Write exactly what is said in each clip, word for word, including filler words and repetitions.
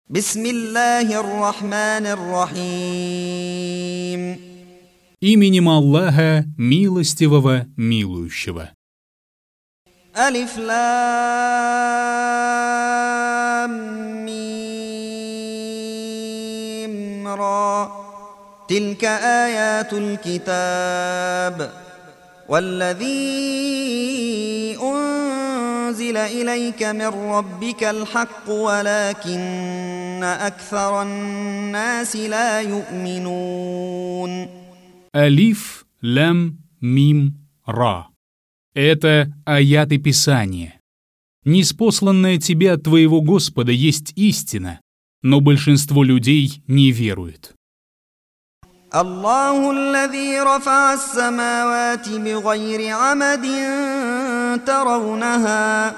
بسم الله الرحمن الرحيم. Именем Аллаха, милостивого, милующего. ألف لام ميم را تلك آيات الكتاب والذي أنزل إليك من ربك الحق ولكن أكثر الناس لا يؤمنون. Алиф, лям, мим, ра. Это аяты Писания. Ниспосланное тебе от твоего Господа есть истина, но большинство людей не верует. الله الذي رفع السماوات بغير عمد ترونها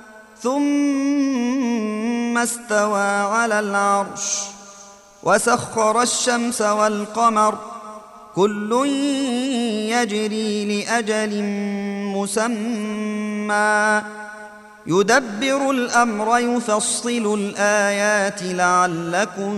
ثم استوى على العرش وسخر الشمس والقمر كل يجري لأجل مسمى يدبر الأمر يفصل الآيات لعلكم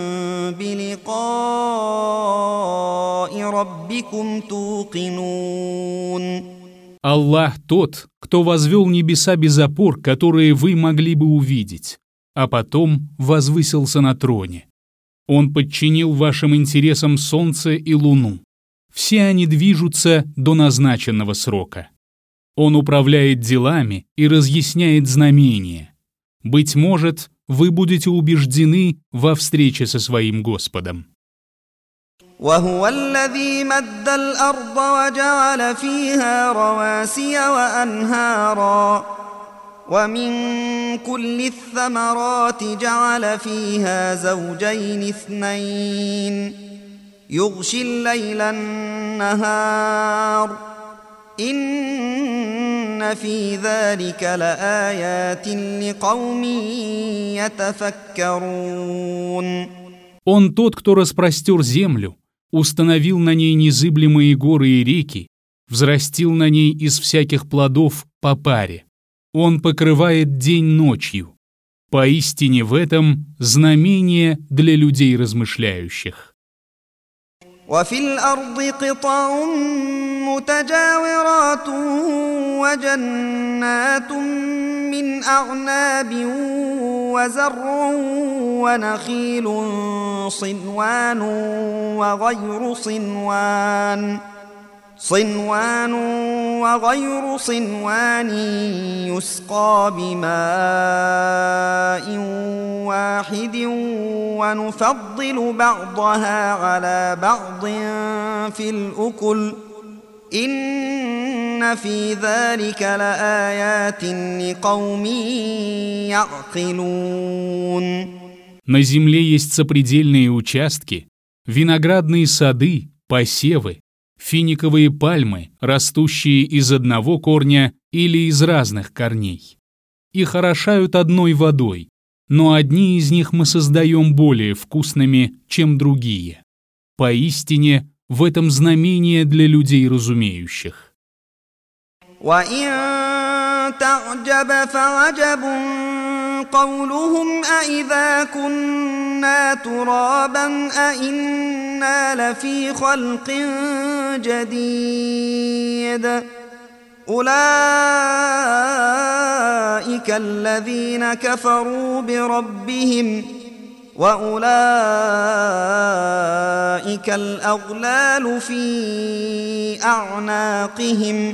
بلقاء ربكم توقنون. Аллах тот, кто возвел небеса без опор, которые вы могли бы увидеть, а потом возвысился на троне. Он подчинил вашим интересам солнце и луну. Все они движутся до назначенного срока. Он управляет делами и разъясняет знамения. Быть может, вы будете убеждены во встрече со своим Господом. وهو الذي مد الأرض وجعل فيها رواسي وأنهارا ومن كل الثمرات جعل فيها زوجين اثنين يغشي الليل النهار إن في ذلك لآيات لقوم يتفكرون. Он тот, кто распростер землю, установил на ней незыблемые горы и реки, взрастил на ней из всяких плодов по паре. Он покрывает день ночью. Поистине в этом знамение для людей размышляющих. وفي الأرض قطع متجاورات وجنات من أعناب وزرع ونخيل صنوان وغير صنوان صنوان وغير صنوان يسقى بماء واحد ونفضل بعضها على بعض في الأكل إن في ذلك لآيات لقوم يعقلون. На земле есть сопредельные участки, виноградные сады, посевы, финиковые пальмы, растущие из одного корня или из разных корней. Их орошают одной водой, но одни из них мы создаем более вкусными, чем другие. Поистине, в этом знамение для людей разумеющих. وَإِن تَعْجَبْ فَعَجَبٌ قَوْلُهُمْ أَإِذَا كُنَّا تُرَابًا أَإِنَّا لَفِي خَلْقٍ جَدِيدٍ أُولَئِكَ الَّذِينَ كَفَرُوا بِرَبِّهِمْ وَأُولَئِكَ الْأَغْلَالُ فِي أَعْنَاقِهِمْ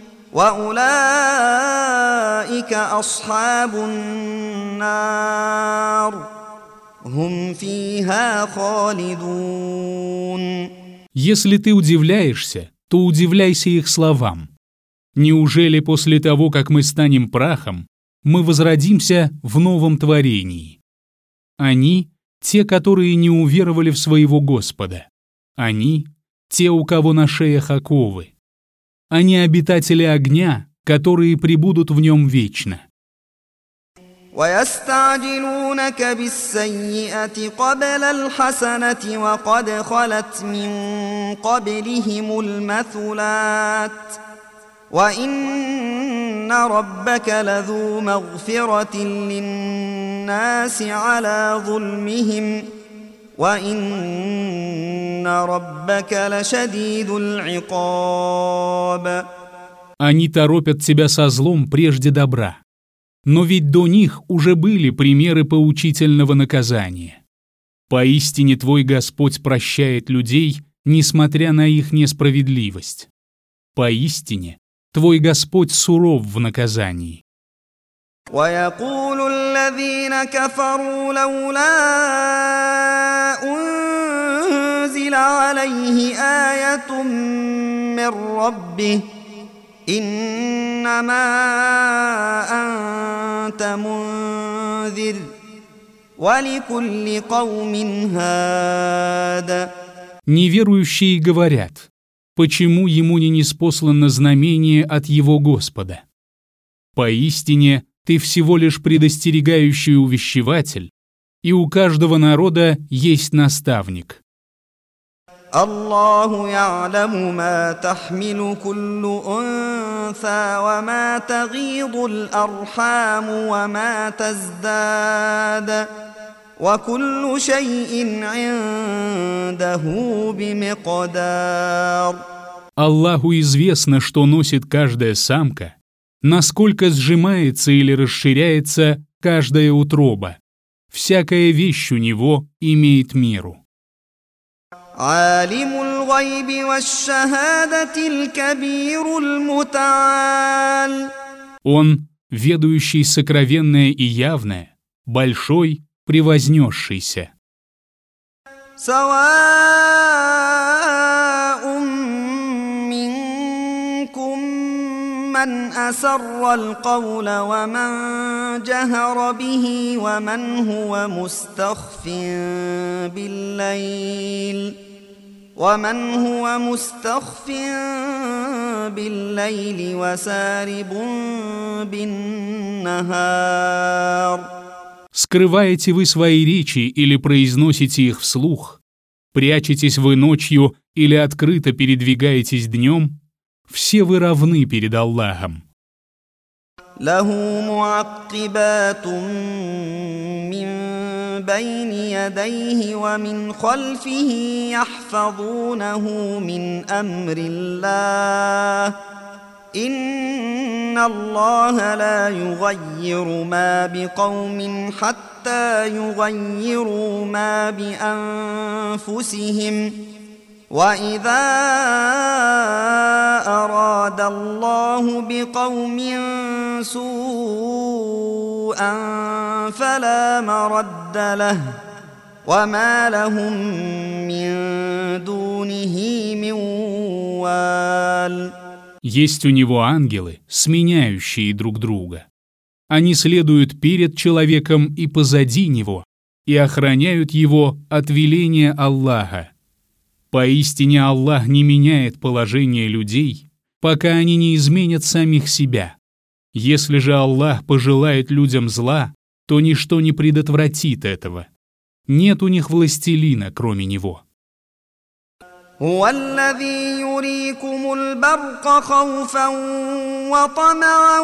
وَأُولَئِكَ أَصْحَابُ النَّارِ هُمْ فِيهَا خَالِدُونَ. Если ты удивляешься, то удивляйся их словам. Неужели после того, как мы станем прахом, мы возродимся в новом творении? Они — те, которые не уверовали в своего Господа. Они — те, у кого на шеях оковы. Они обитатели огня, которые пребудут в нем вечно. وَيَسْتَعْجِلُونَكَ بِالسَّيِّئَةِ قَبْلَ الْحَسَنَةِ وَقَدْ خَلَتْ مِنْ قَبْلِهِمُ الْمَثُلَاتُ وَإِنَّ رَبَّكَ لَذُو مَغْفِرَةٍ لِلنَّاسِ الناس على ظلمهم وإن ربك لشديد العقاب. Они торопят тебя со злом прежде добра. Но ведь до них уже были примеры поучительного наказания. Поистине твой Господь прощает людей, несмотря на их несправедливость. Поистине твой Господь суров в наказании. ويقول الذين كفروا لولا أنزل عليه آية من ربه إنما أنت منذر ولكل قوم هاد. Неверующие говорят: почему ему не ниспослано знамение от его Господа? Поистине ты всего лишь предостерегающий увещеватель, и у каждого народа есть наставник. الله يعلم ما تحمل كل أنثى وما تغيض الأرحام وما تزداد وكل شيء عنده بمقدار. Аллаху известно, что носит каждая самка, насколько сжимается или расширяется каждая утроба. Всякая вещь у него имеет меру. عالم الغيب والشهادة الكبير المتعال. Он, ведающий сокровенное и явное, большой, превознесшийся. سواء منكم من أسر القول ومن جهر به ومن هو مستخف بالليل ومن هو مستخف بالليل وسارب بالنهار. Скрываете вы свои речи или произносите их вслух? Прячетесь вы ночью или открыто передвигаетесь днем? Все вы равны перед Аллахом. له معقبات من بين يديه ومن خلفه يحفظونه من أمر الله إن الله لا يغير ما بقوم حتى يغيروا ما بأنفسهم وإذا أراد الله بقوم سوءا فلا مرد له وما لهم من دونه من وال. Есть у него ангелы, сменяющие друг друга. Они следуют перед человеком и позади него и охраняют его от веления Аллаха. Поистине Аллах не меняет положение людей, пока они не изменят самих себя. Если же Аллах пожелает людям зла, то ничто не предотвратит этого. Нет у них властелина, кроме него. هو الذي يريكم البرق خوفا وطمعا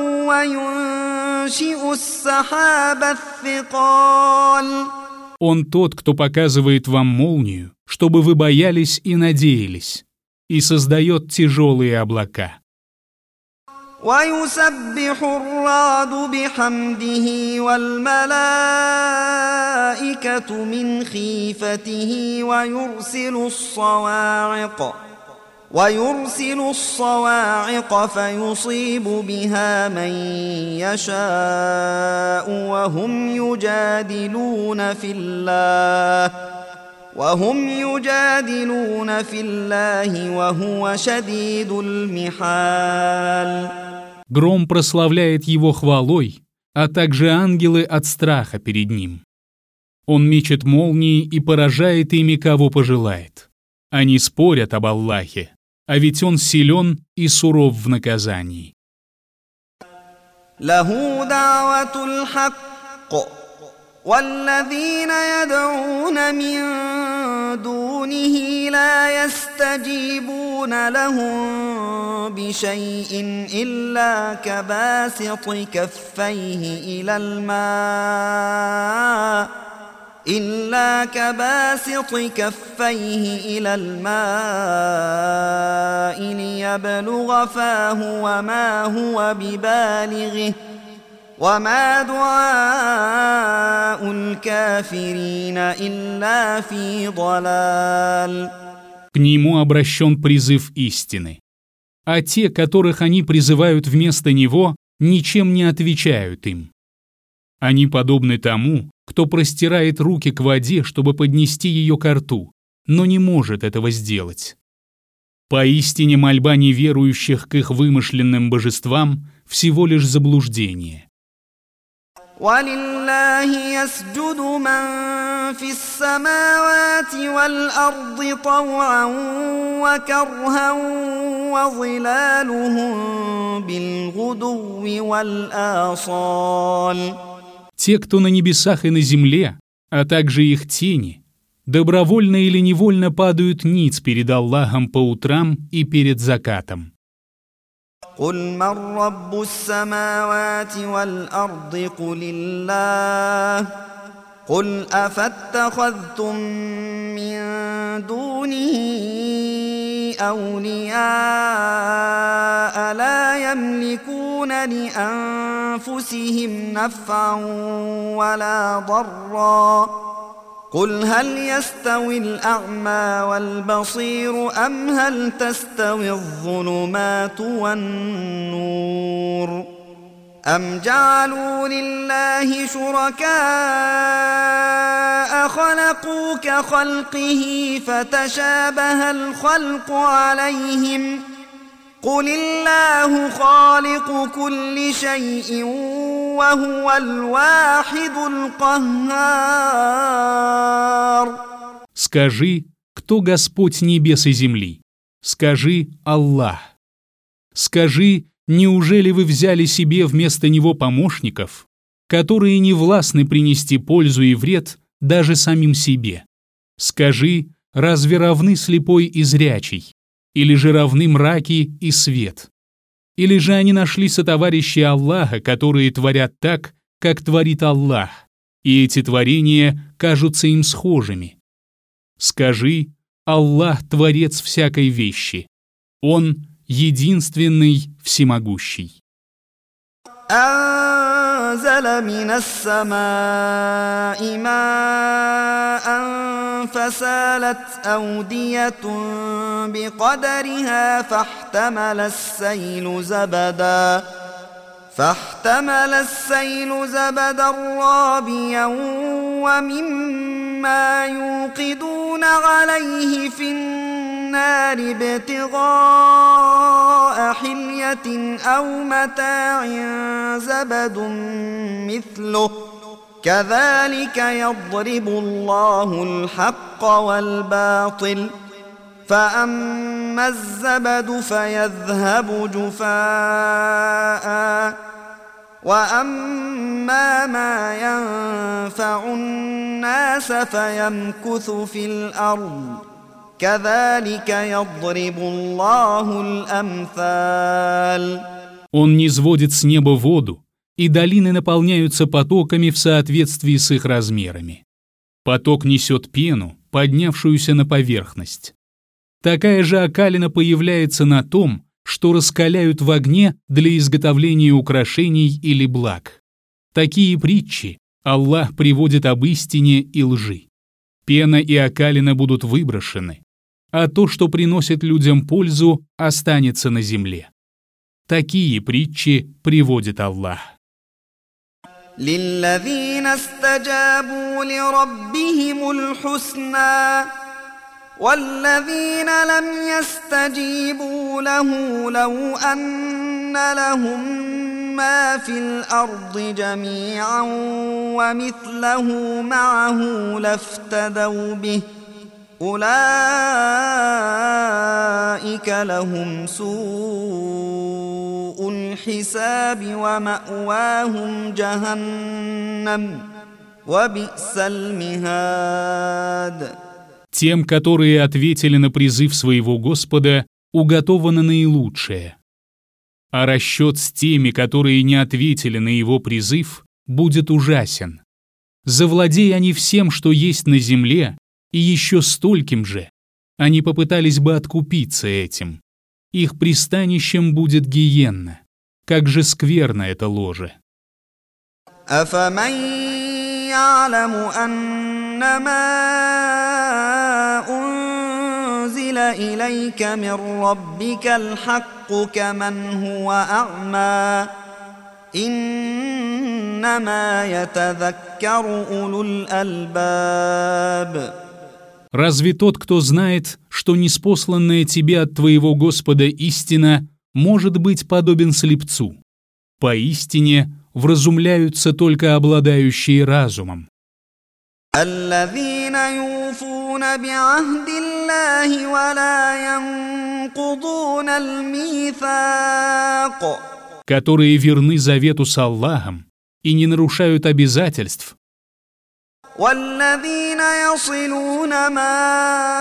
وينشئ السحاب الثقال. Он тот, кто показывает вам молнию, чтобы вы боялись и надеялись, и создает тяжелые облака. ويسبح الرعد بحمده والملائكة من خيفته ويرسل الصواعق ويرسل الصواعق فيصيب بها من يشاء وهم يجادلون في الله وهم يجادلون في الله وهو شديد المحال. Гром прославляет его хвалой, а также ангелы от страха перед ним. Он мечет молнии и поражает ими, кого пожелает. Они спорят об Аллахе, а ведь он силен и суров в наказании. له دعوة الحق والذين يدعون من دونه لا يستجيبون لهم بشيء إلا كباسط كفيه إلى الماء إلا كباسط كفيه إلى الماء ليبلغ فاه وما هو ببالغه وما دعاء الكافرين إلا في ضلال. К нему обращен призыв истины. А те, которых они призывают вместо него, ничем не отвечают им. Они подобны тому, кто простирает руки к воде, чтобы поднести ее ко рту, но не может этого сделать. Поистине мольба неверующих к их вымышленным божествам всего лишь заблуждение. وَلِلَّهِ يَسْجُدُ مَن فِي السَّمَاوَاتِ وَالْأَرْضِ طَوْعًا وَكَرْهًا وَظِلَالُهُم بِالْغُدُوِّ وَالْآصَالِ. Те, кто на небесах и на земле, а также их тени, добровольно или невольно падают ниц перед Аллахом по утрам и перед закатом. قل من رب السماوات والأرض قل الله قل أفاتخذتم من دونه أولياء لا يملكون لأنفسهم نفعا ولا ضرا قل هل يستوي الأعمى والبصير أم هل تستوي الظلمات والنور أم جعلوا لله شركاء خلقوا كخلقه فتشابه الخلق عليهم قل الله خالق كل شيء وهو الواحد القهار. Скажи, кто Господь небес и земли? Скажи, Аллах. Скажи, неужели вы взяли себе вместо Него помощников, которые не властны принести пользу и вред даже самим себе? Скажи, разве равны слепой и зрячий? Или же равны мраки и свет? Или же они нашли сотоварищи Аллаха, которые творят так, как творит Аллах, и эти творения кажутся им схожими? Скажи, Аллах — творец всякой вещи. Он — единственный всемогущий. أنزل من السماء ماء فسالت أودية بقدرها فاحتمل السيل زبدا فاحتمل السيل زبدا رابيا ومما يوقدون عليه في النار ابتغاء حلية أو متاع زبد مثله كذلك يضرب الله الحق والباطل فأما الزبد فيذهب جفاء وأما ما ينفع الناس فيمكث في الأرض كذلك يضرب الله الأمثال. Он низводит с неба воду, и долины наполняются потоками в соответствии с их размерами. Поток несет пену, поднявшуюся на поверхность. Такая же окалина появляется на том, что раскаляют в огне для изготовления украшений или благ. Такие притчи Аллах приводит об истине и лжи. Пена и окалина будут выброшены, а то, что приносит людям пользу, останется на земле. Такие притчи приводит Аллах. للذين استجابوا لربهم الحسنى والذين لم يستجيبوا له لو أن لهم ما في الأرض جميعا ومثله معه لافتدوا به أولئك لهم سوء الحساب ومأواهم جهنم وبئس المهاد. Тем, которые ответили на призыв своего Господа, уготовано наилучшее. А расчет с теми, которые не ответили на его призыв, будет ужасен. Завладей они всем, что есть на земле, и еще стольким же, они попытались бы откупиться этим. Их пристанищем будет гиенна. Как же скверно это ложе. أفمن يعلم أنما أنزل إليك من ربك الحق كمن هو أعمى إنما يتذكر أولو الألباب. Разве тот, кто знает, что ниспосланная тебе от твоего Господа истина, может быть подобен слепцу? Поистине вразумляются только обладающие разумом. الذين يوفون بعهد الله ولا ينقضون الميثاق. Которые верны завету с Аллахом и не нарушают обязательств. والذين يصلون ما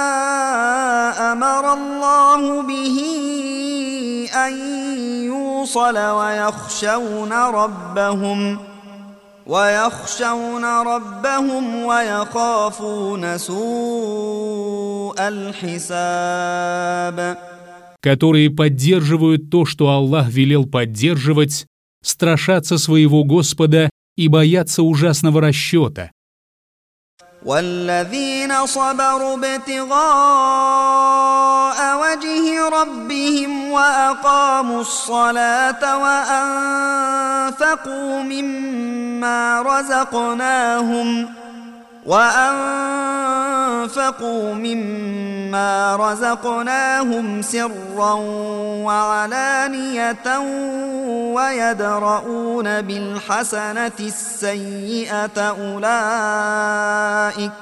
أمر الله به أن يوصل ويخشون ربهم ويخشون ربهم ويخافون سوء الحساب. Которые поддерживают то, что Аллах велел поддерживать, страшатся своего Господа и боятся ужасного расчета. والذين صبروا ابتغاء وجه ربهم وأقاموا الصلاة وأنفقوا مما رزقناهم وأنفقوا مما رزقناهم سرا وعلانية ويدرؤون بالحسنة السيئة أولئك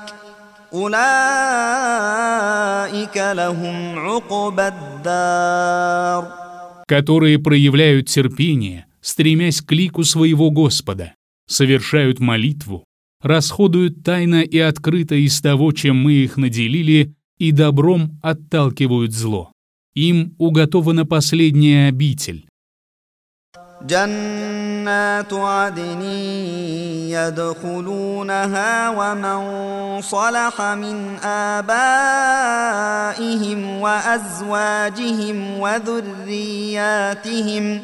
أولئك لهم عقبى الدار. Которые проявляют терпение, стремясь к лику своего Господа, совершают молитву, расходуют тайно и открыто из того, чем мы их наделили, и добром отталкивают зло. Им уготована последняя обитель. جنات عدن يدخلونها ومن صلح من آبائهم وأزواجهم وذرياتهم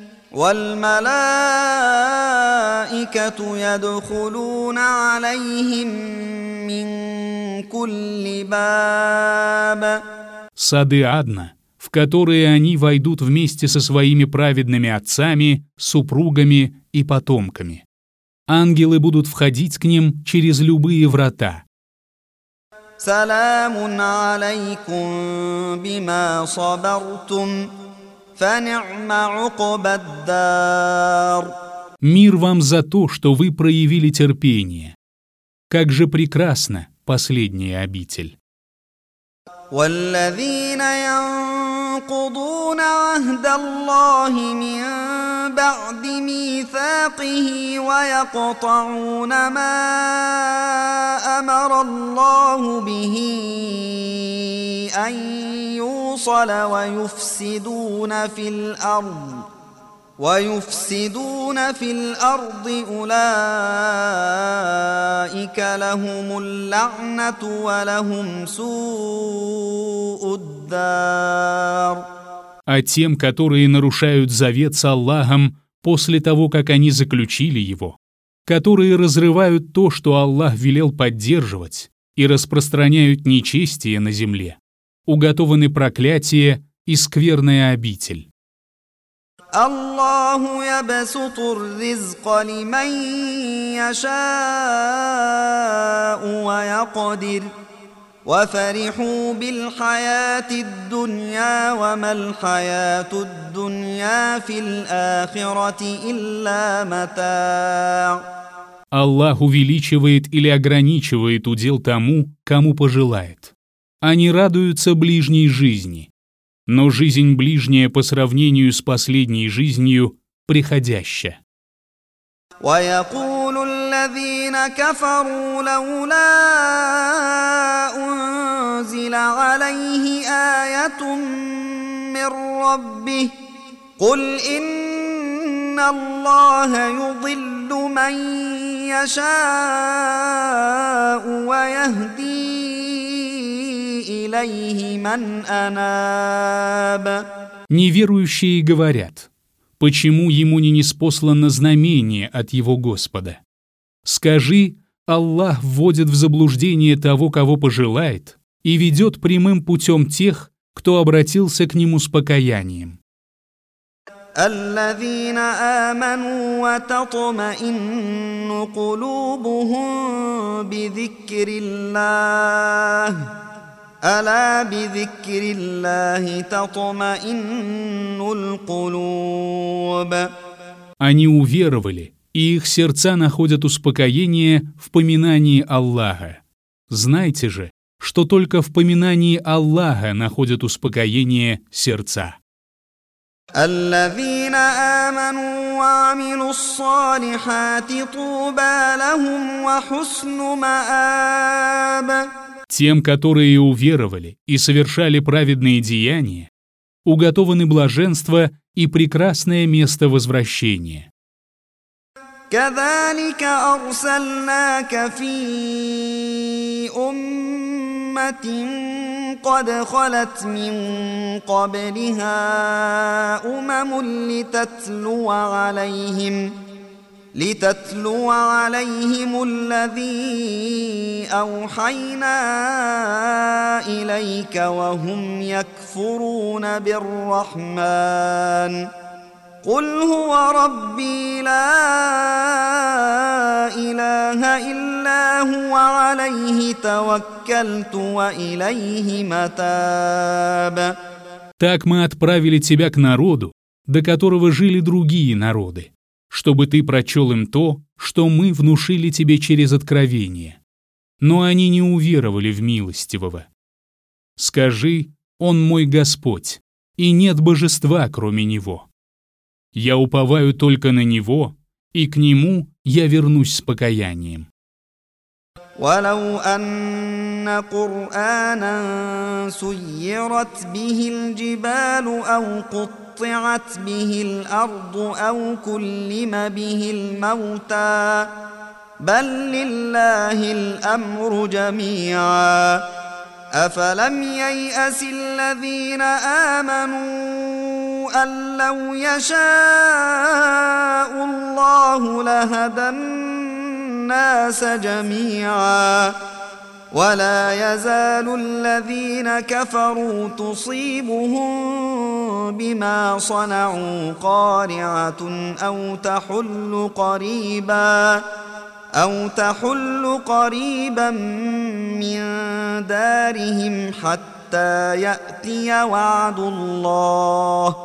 والملائكة يدخلون عليهم من كل باب. Сады Адна, в которые они войдут вместе со своими праведными отцами, супругами и потомками. Ангелы будут входить к ним через любые врата. سلام عليكم بما صبرتم فنعم عقبى الدار. Мир вам за то, что вы проявили терпение. Как же прекрасна последняя обитель. والذين ينقضون عهد الله من بعد ميثاقه ويقطعون ما أمر الله به أن يوصل ويفسدون في الأرض ويفسدون في الأرض أولئك لهم اللعنة ولهم سوء الدار. А тем, которые нарушают завет с Аллахом после того, как они заключили его, которые разрывают то, что Аллах велел поддерживать, и распространяют нечестие на земле, уготованы проклятие и скверная обитель. الله يبسط الرزق لمن يشاء ويقدر وفرحوا بالحياة الدنيا وما الحياة الدنيا في الآخرة إلا متاع. Аллах увеличивает или ограничивает удел тому, кому пожелает. Они радуются ближней жизни. Но жизнь ближняя по сравнению с последней жизнью приходящая. ويقول الذين كفروا لولا أنزل عليه آية من ربه قل إن الله يضل من يشاء ويهدي إليه من أناب. Неверующие говорят: почему ему не ниспослано знамение от его Господа? Скажи: Аллах вводит в заблуждение того, кого пожелает, и ведет прямым путем тех, кто обратился к нему с покаянием. الذين آمنوا وتطمئن قلوبهم بذكر الله ألا بذكر الله تطمئن القلوب. Они уверовали, и их сердца находят успокоение в поминании Аллаха. Знайте же, что только в поминании Аллаха находят успокоение сердца. الذين آمنوا وعملوا الصالحات طوبى لهم وحسن مآب. Тем, которые уверовали и совершали праведные деяния, уготованы блаженство и прекрасное место возвращения. كذلك أرسلناك في أمة قد خلت من قبلها أمم لتتلو عليهم لتتلو عليهم الذي أوحينا إليك وهم يكفرون بالرحمن قل هو ربي لا إله إلا هو عليه توكلت وإليه متاب. Так мы отправили тебя к народу, до которого жили другие народы, чтобы ты прочел им то, что мы внушили тебе через откровение. Но они не уверовали в милостивого. Скажи: Он мой Господь, и нет божества, кроме Него. Я уповаю только на Него, и к Нему я вернусь с покаянием. ولو أن قرآنا سيرت به الجبال أو قطعت به الأرض أو كلم به الموتى بل لله الأمر جميعا أفلم ييأس الذين آمنوا أن لو يشاء الله لهدى الناس جميعا ولا يزال الذين كفروا تصيبهم بما صنعوا قارعة أو تحل قريبا أو تحل قريبا من دارهم حتى يأتي وعد الله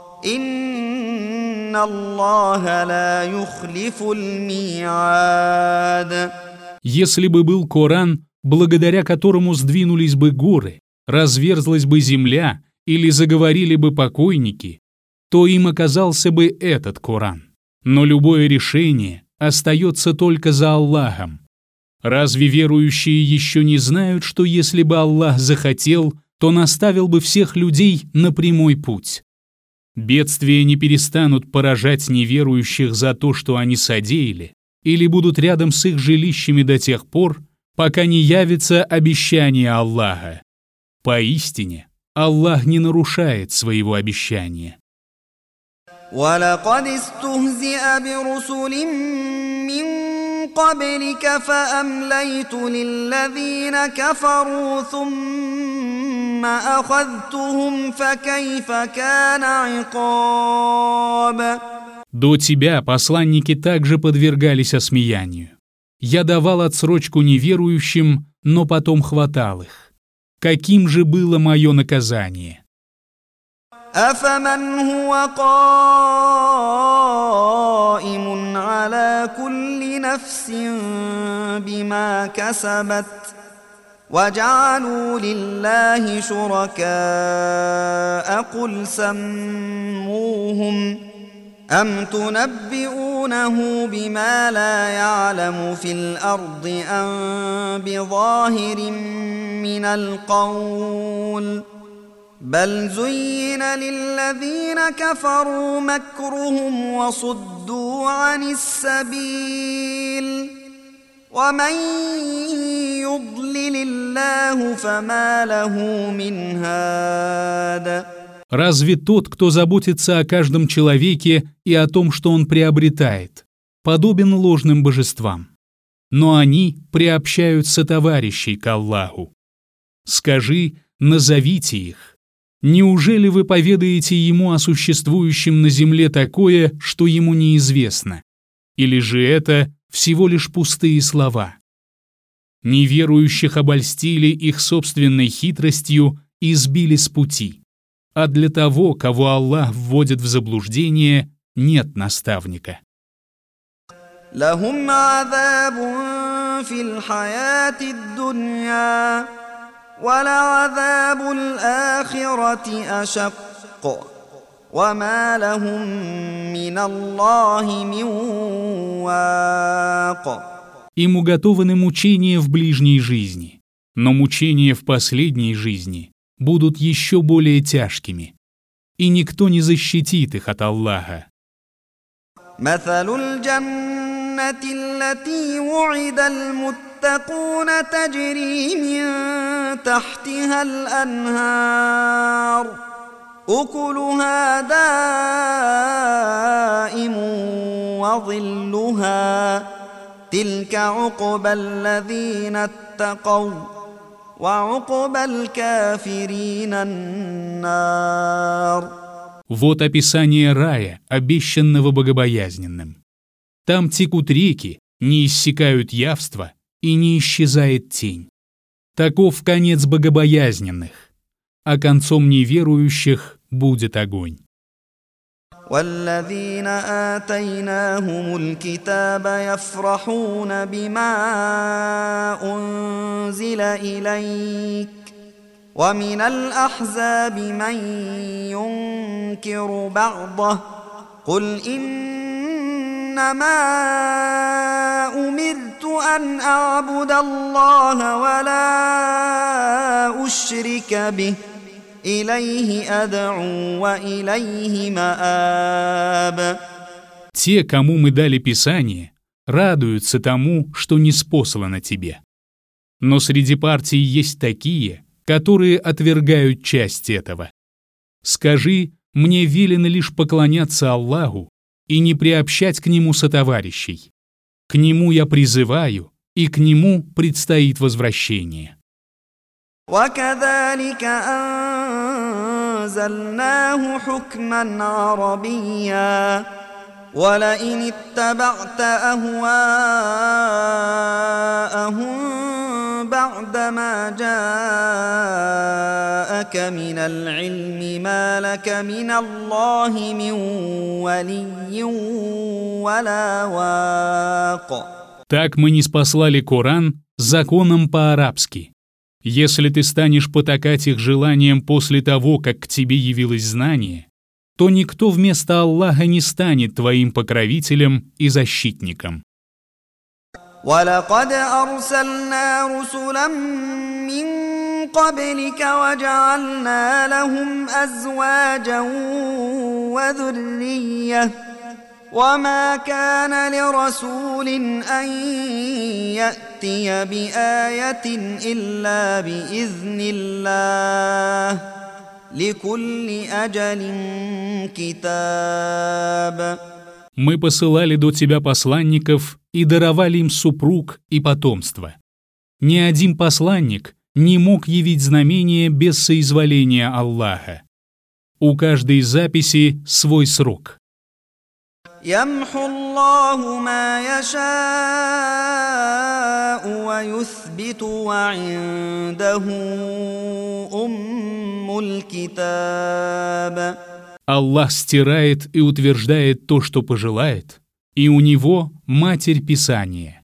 إن الله لا يخلف الميعاد. Если бы был Коран, благодаря которому сдвинулись бы горы, разверзлась бы земля или заговорили бы покойники, то им оказался бы этот Коран. Но любое решение остается только за Аллахом. Разве верующие еще не знают, что если бы Аллах захотел, то наставил бы всех людей на прямой путь? Бедствия не перестанут поражать неверующих за то, что они содеяли, или будут рядом с их жилищами до тех пор, пока не явится обещание Аллаха. Поистине, Аллах не нарушает своего обещания. وَلَقَدِ اسْتُهْزِئَ بِرُسُلٍ مِّن قَبْلِكَ فَأَمْلَيْتُ لِلَّذِينَ كَفَرُوا ثُمَّ أَخَذْتُهُمْ فَكَيْفَ كَانَ عِقَابِ. До тебя посланники также подвергались осмеянию. Я давал отсрочку неверующим, но потом хватал их. Каким же было мое наказание? أَفَمَنْ هُوَ قَائِمٌ عَلَى كُلِّ نَفْسٍ بِمَا كَسَبَتْ وَجَعَلُوا لِلَّهِ شُرَكَاءَ قُلْ سَمُّوهُمْ أم تنبئونه بما لا يعلم في الأرض أم بظاهر من القول بل زين للذين كفروا مكرهم وصدوا عن السبيل ومن يضلل الله فما له من هاد. Разве тот, кто заботится о каждом человеке и о том, что он приобретает, подобен ложным божествам? Но они приобщают сотоварищей к Аллаху. Скажи, назовите их. Неужели вы поведаете ему о существующем на земле такое, что ему неизвестно? Или же это всего лишь пустые слова? Неверующих обольстили их собственной хитростью и сбили с пути. А для того, кого Аллах вводит в заблуждение, нет наставника. لهم عذاب في الحياة الدنيا ولعذاب الآخرة أشق وما لهم من الله من واق. Им уготованы мучения в ближней жизни, но мучения в последней жизни будут еще более тяжкими, и никто не защитит их от Аллаха. مثل الجنة التي وعد المتقون تجري من تحتها الأنهار أكلها دائم وظلها تلك عقبى الذين اتقوا وعقبى الكافرين النار. Вот описание рая, обещанного богобоязненным. Там текут реки, не иссякают явства и не исчезает тень. Таков конец богобоязненных, а концом неверующих будет огонь. والذين آتيناهم الكتاب يفرحون بما أنزل إليك ومن الأحزاب من ينكر بعضه قل إنما أمرت أن أعبد الله ولا أشرك به إليه أدعو وإليه مآب. Те, кому мы дали Писание, радуются тому, что ниспослано тебе. Но среди партий есть такие, которые отвергают часть этого. Скажи, мне велено лишь поклоняться Аллаху и не приобщать к Нему сотоварищей. К Нему я призываю, и к Нему предстоит возвращение. وكذلك أنزلناه حكما عربيا ولئن اتبعت أهواءهم بعدما جاءك من العلم ما لك من الله من ولي ولا واق. Так мы ниспослали Коран законом по-арабски. Если ты станешь потакать их желаниям после того, как к тебе явилось знание, то никто вместо Аллаха не станет твоим покровителем и защитником. وَلَقَدْ أَرْسَلْنَا رُسُلًا مِّن قَبْلِكَ وَجَعَلْنَا لَهُمْ أَزْوَاجًا وَذُرِّيَّةً وما كان لرسول أن يأتي بآية إلا بإذن الله لكل أجل كتاب. Мы посылали до тебя посланников и даровали им супруг и потомство. Ни один посланник не мог явить знамение без соизволения Аллаха. У каждой записи свой срок. يمحو الله ما يشاء ويثبت وعنده أم الكتاب. Аллах стирает и утверждает то, что пожелает, и у него Матерь Писания.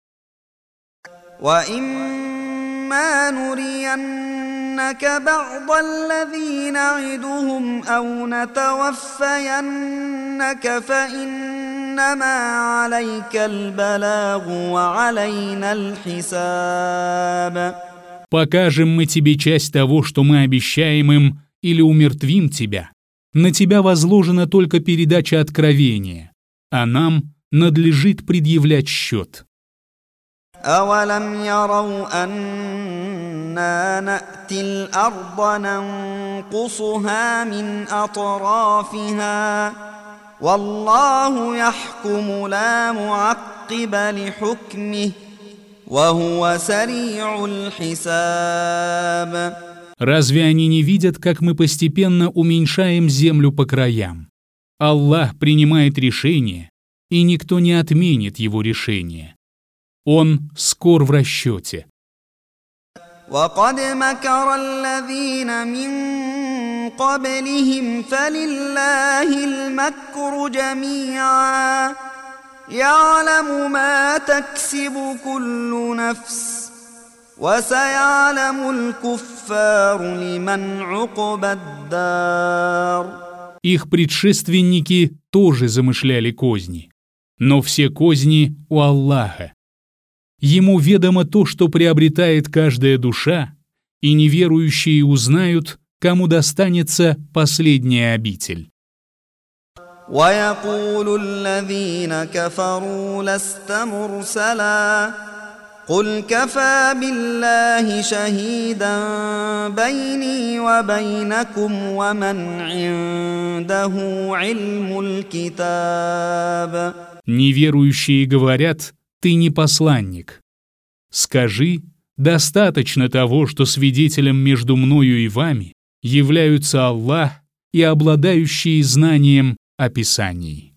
وإما نرينك بعض الذي نعدهم أو نتوفين فإنما عليك البلاغ وعلينا الحساب. Покажем мы тебе часть того, что мы обещаем им, или умертвим тебя. На тебя возложена только передача откровения, а нам надлежит предъявлять счет. أولم يروا أنا نأتي الأرض ننقصها من أطرافها والله يحكم لا معقب لحكمه وهو سريع الحساب. Разве они не видят, как мы постепенно уменьшаем землю по краям? Аллах принимает решение, и никто не отменит его решение. Он скор в расчете. وقد مكر الذين من قبلهم فلله المكر جميعا يعلم ما تكسب كل نفس وسيعلم الكفار لمن عقبى الدار. Их предшественники тоже замышляли козни, но все козни у Аллаха. Ему ведомо то, что приобретает каждая душа, и неверующие узнают, кому достанется последняя обитель. ويقول الذين كفروا لست مرسلا قل كفى بالله شهيدا بيني وبينكم ومن عنده علم الكتاب. Неверующие говорят: ты не посланник. Скажи: достаточно того, что свидетелем между мною и вами являются Аллах и обладающие знанием о Писании.